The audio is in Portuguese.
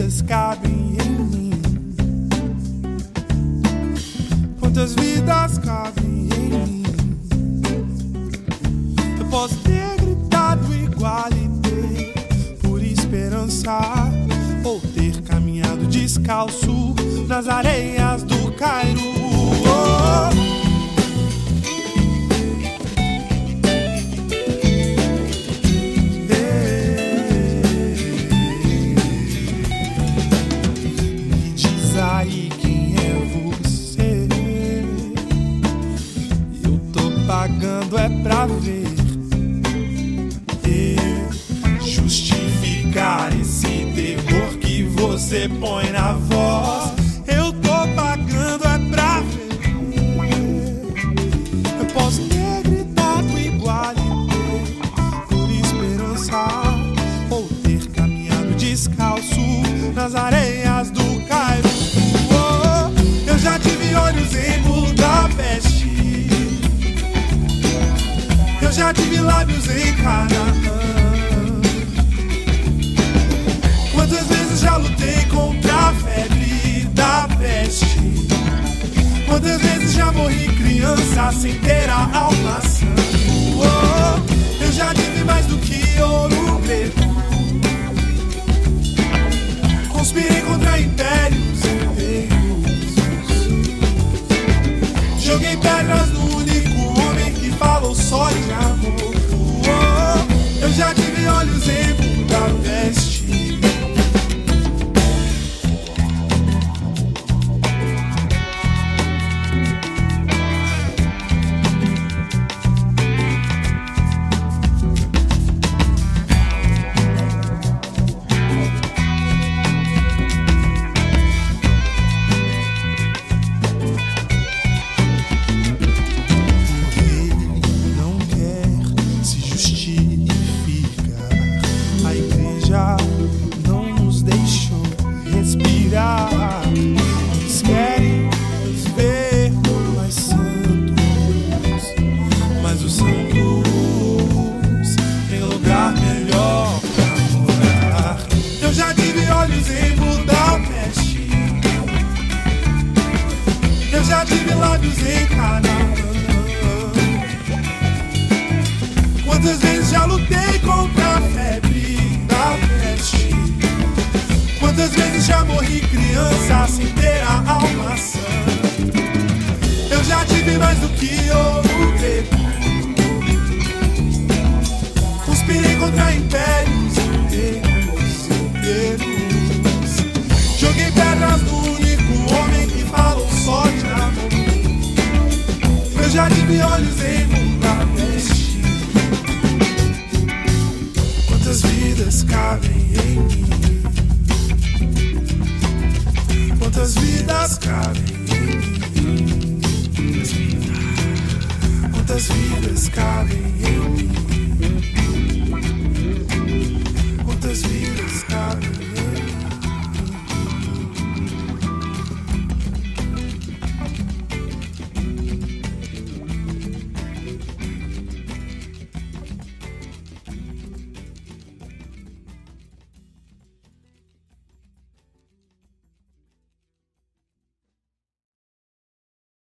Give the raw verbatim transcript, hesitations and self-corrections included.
vidas cabem em mim? Quantas vidas cabem em mim? Eu posso ter gritado igual e ter por esperança, ou ter caminhado descalço nas areias do Cairo. Oh, aí quem é você? Eu tô pagando é pra ver e justificar esse terror que você põe na voz. Eu tô pagando é pra ver. Eu posso ter gritado igual e ter por esperança, ou ter caminhado descalço nas areias do Cairo. Eu já tive olhos em Budapeste, eu já tive lábios em Canaã. Quantas vezes já lutei contra a febre da peste? Quantas vezes já morri criança sem ter a alma sã? Oh, eu já tive mais do que ouro preto, conspirei contra impérios inteiros, joguei pedras no único homem que falou só de amor. Oh, eu já tive olhos em Budapeste. Não nos deixou respirar. Eles querem nos ver mais santos, mas os santos têm lugar melhor pra morar. Eu já tive olhos em Budapeste, eu já tive lábios em Canaã. Quantas vezes já lutei contra a febre da peste? Quantas vezes já morri criança sem ter a alma sã? Eu já tive mais do que ouro preto, conspirei contra impérios inteiros, inteiros. Joguei pedras no único homem que falou só de amor. Eu já tive olhos em Budapeste. Quantas vidas cabem em mim? Quantas vidas cabem em mim? Quantas vidas cabem em mim?